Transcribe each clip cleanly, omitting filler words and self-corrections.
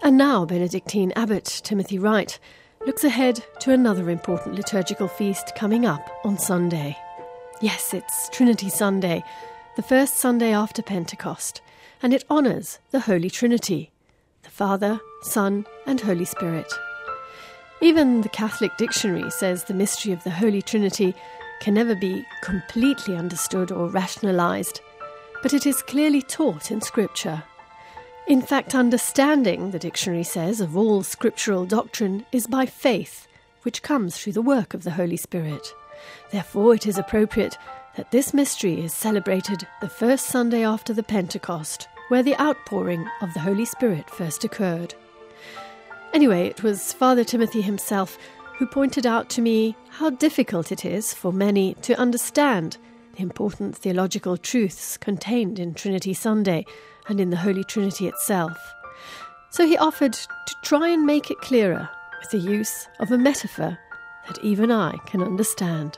And now Benedictine Abbot Timothy Wright looks ahead to another important liturgical feast coming up on Sunday. Yes, it's Trinity Sunday, the first Sunday after Pentecost, and it honours the Holy Trinity, the Father, Son and Holy Spirit. Even the Catholic Dictionary says the mystery of the Holy Trinity can never be completely understood or rationalised, but it is clearly taught in Scripture. In fact, understanding, the dictionary says, of all scriptural doctrine is by faith, which comes through the work of the Holy Spirit. Therefore, it is appropriate that this mystery is celebrated the first Sunday after the Pentecost, where the outpouring of the Holy Spirit first occurred. Anyway, it was Father Timothy himself who pointed out to me how difficult it is for many to understand the important theological truths contained in Trinity Sunday and in the Holy Trinity itself. So he offered to try and make it clearer with the use of a metaphor that even I can understand.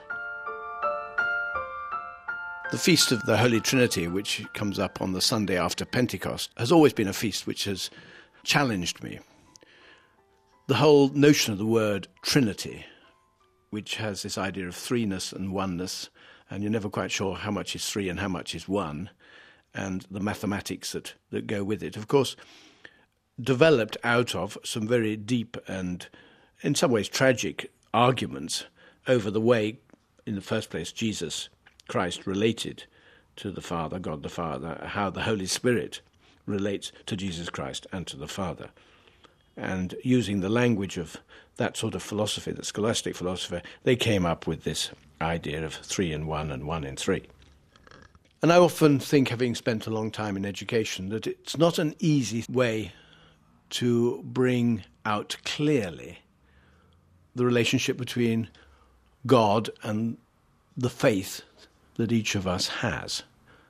The Feast of the Holy Trinity, which comes up on the Sunday after Pentecost, has always been a feast which has challenged me. The whole notion of the word Trinity, which has this idea of threeness and oneness, and you're never quite sure how much is three and how much is one, and the mathematics that go with it, of course, developed out of some very deep and, in some ways, tragic arguments over the way, in the first place, Jesus Christ related to the Father, God the Father, how the Holy Spirit relates to Jesus Christ and to the Father. And using the language of that sort of philosophy, the scholastic philosophy, they came up with this idea of 3 in 1 and 1 in 3. And I often think, having spent a long time in education, that it's not an easy way to bring out clearly the relationship between God and the faith that each of us has.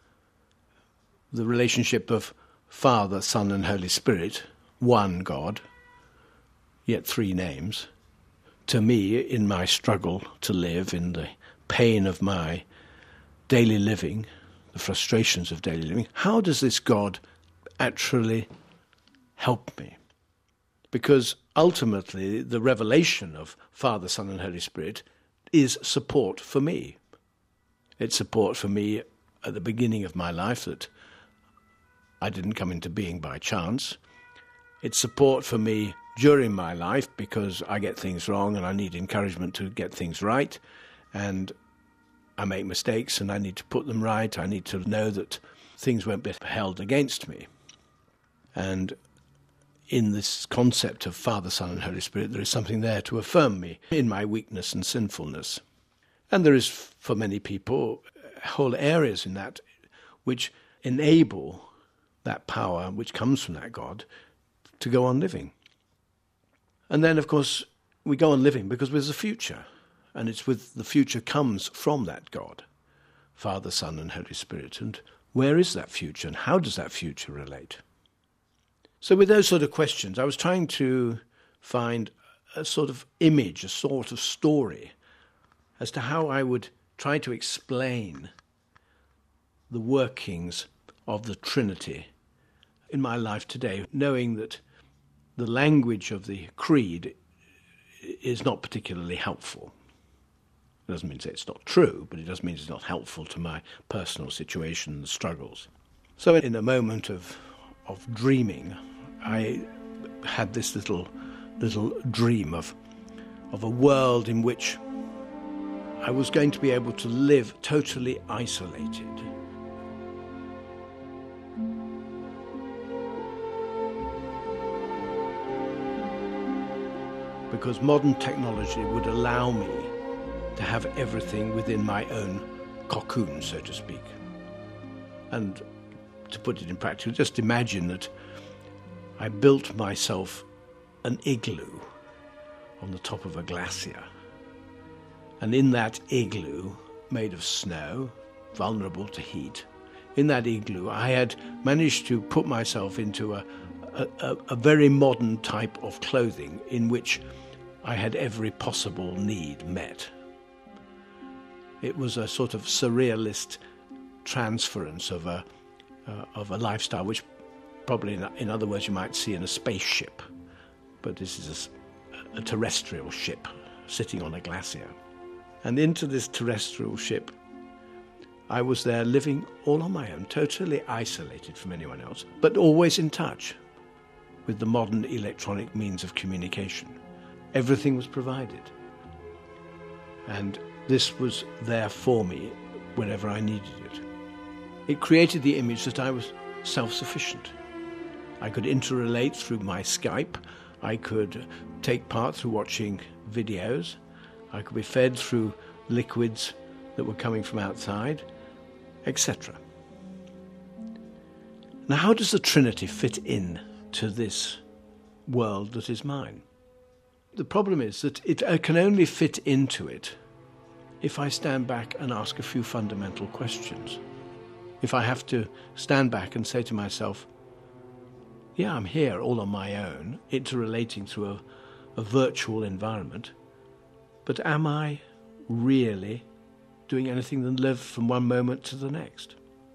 The relationship of Father, Son and Holy Spirit, one God, yet three names. To me, in my struggle to live, in the pain of my daily living, the frustrations of daily living, how does this God actually help me? Because ultimately, the revelation of Father, Son and Holy Spirit is support for me. It's support for me at the beginning of my life, that I didn't come into being by chance. It's support for me during my life because I get things wrong and I need encouragement to get things right, and I make mistakes and I need to put them right. I need to know that things won't be held against me. And in this concept of Father, Son and Holy Spirit, there is something there to affirm me in my weakness and sinfulness. And there is, for many people, whole areas in that which enable that power which comes from that God to go on living. And then, of course, we go on living because there's a future. And it's with the future comes from that God, Father, Son and Holy Spirit. And where is that future and how does that future relate? So with those sort of questions, I was trying to find a sort of image, a sort of story as to how I would try to explain the workings of the Trinity in my life today, knowing that the language of the creed is not particularly helpful. It doesn't mean to say it's not true, but it does mean it's not helpful to my personal situation and struggles. So in a moment of dreaming, I had this little dream of a world in which I was going to be able to live totally isolated. Because modern technology would allow me to have everything within my own cocoon, so to speak. And to put it in practice, just imagine that I built myself an igloo on the top of a glacier. And in that igloo, made of snow, vulnerable to heat, in that igloo I had managed to put myself into a very modern type of clothing in which I had every possible need met. It was a sort of surrealist transference of a lifestyle which probably in other words you might see in a spaceship, but this is a terrestrial ship sitting on a glacier. And into this terrestrial ship, I was there living all on my own, totally isolated from anyone else, but always in touch with the modern electronic means of communication. Everything was provided. And this was there for me whenever I needed it. It created the image that I was self-sufficient. I could interrelate through my Skype. I could take part through watching videos. I could be fed through liquids that were coming from outside, etc. Now, how does the Trinity fit in to this world that is mine? The problem is that I can only fit into it if I stand back and ask a few fundamental questions. If I have to stand back and say to myself, yeah, I'm here all on my own, interrelating through a virtual environment, but am I really doing anything than live from one moment to the next?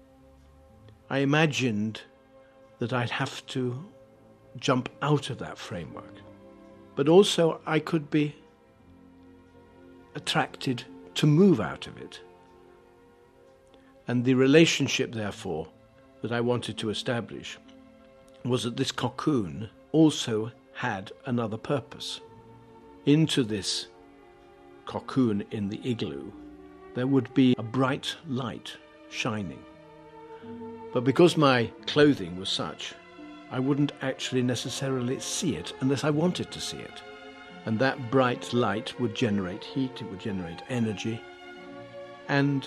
I imagined that I'd have to jump out of that framework, but also I could be attracted to move out of it. And the relationship, therefore, that I wanted to establish was that this cocoon also had another purpose. Into this cocoon in the igloo, there would be a bright light shining. But because my clothing was such, I wouldn't actually necessarily see it unless I wanted to see it. And that bright light would generate heat, it would generate energy. And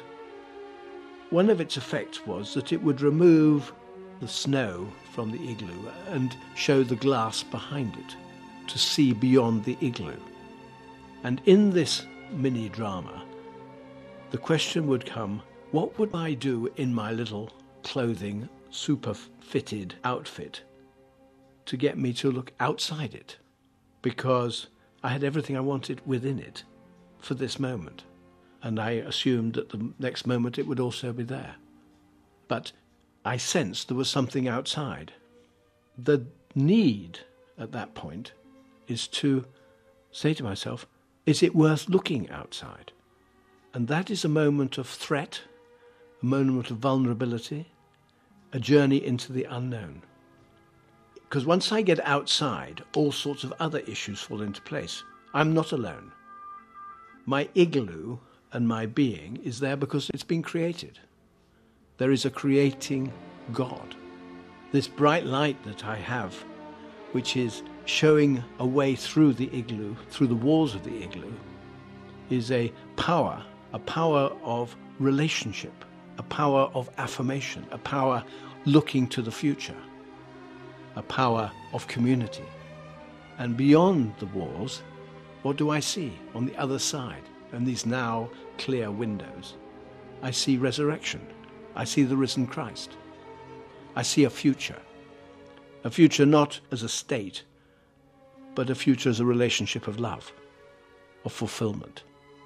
one of its effects was that it would remove the snow from the igloo and show the glass behind it, to see beyond the igloo. And in this mini-drama, the question would come, what would I do in my little clothing, super-fitted outfit to get me to look outside it? Because I had everything I wanted within it for this moment. And I assumed that the next moment it would also be there. But I sensed there was something outside. The need at that point is to say to myself, is it worth looking outside? And that is a moment of threat, a moment of vulnerability, a journey into the unknown. Because once I get outside, all sorts of other issues fall into place. I'm not alone. My igloo and my being is there because it's been created. There is a creating God. This bright light that I have, which is showing a way through the igloo, through the walls of the igloo, is a power of relationship, a power of affirmation, a power looking to the future, a power of community. And beyond the walls, what do I see on the other side? And these now clear windows, I see resurrection. I see the risen Christ. I see a future not as a state, but a future as a relationship of love, of fulfillment.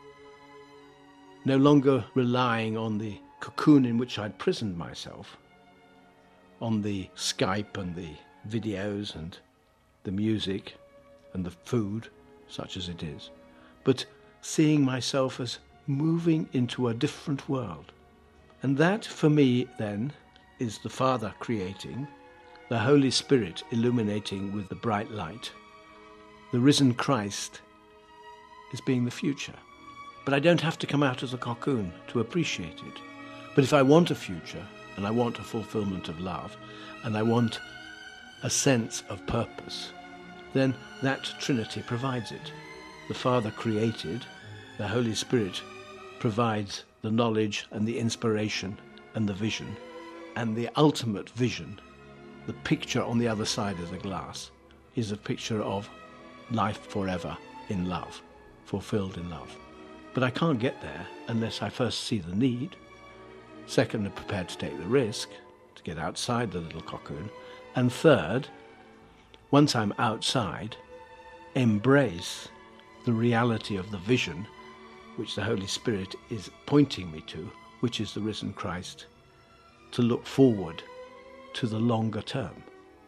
No longer relying on the cocoon in which I'd prisoned myself, on the Skype and the videos and the music and the food, such as it is, but seeing myself as moving into a different world. And that, for me, then, is the Father creating, the Holy Spirit illuminating with the bright light. The risen Christ is being the future. But I don't have to come out of the cocoon to appreciate it. But if I want a future, and I want a fulfillment of love, and I want a sense of purpose, then that Trinity provides it. The Father created, the Holy Spirit provides the knowledge and the inspiration and the vision, and the ultimate vision, the picture on the other side of the glass, is a picture of life forever in love, fulfilled in love. But I can't get there unless I first see the need, second, I'm prepared to take the risk to get outside the little cocoon, and third, once I'm outside, embrace the reality of the vision which the Holy Spirit is pointing me to, which is the risen Christ, to look forward to the longer term.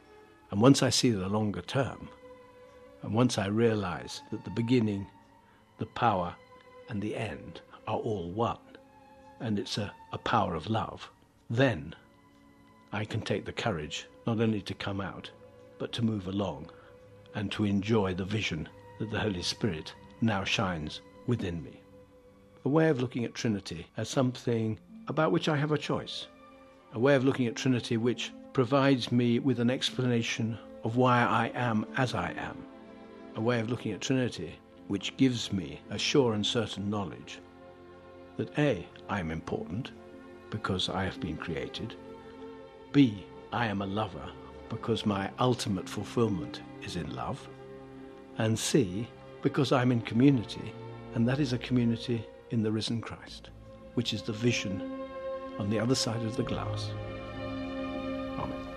And once I see the longer term, and once I realise that the beginning, the power, and the end are all one, and it's a power of love, then I can take the courage not only to come out, but to move along and to enjoy the vision that the Holy Spirit now shines within me. A way of looking at Trinity as something about which I have a choice. A way of looking at Trinity which provides me with an explanation of why I am as I am. A way of looking at Trinity which gives me a sure and certain knowledge that A, I am important because I have been created. B, I am a lover because my ultimate fulfillment is in love. And C, because I'm in community, and that is a community in the risen Christ, which is the vision on the other side of the glass. Amen.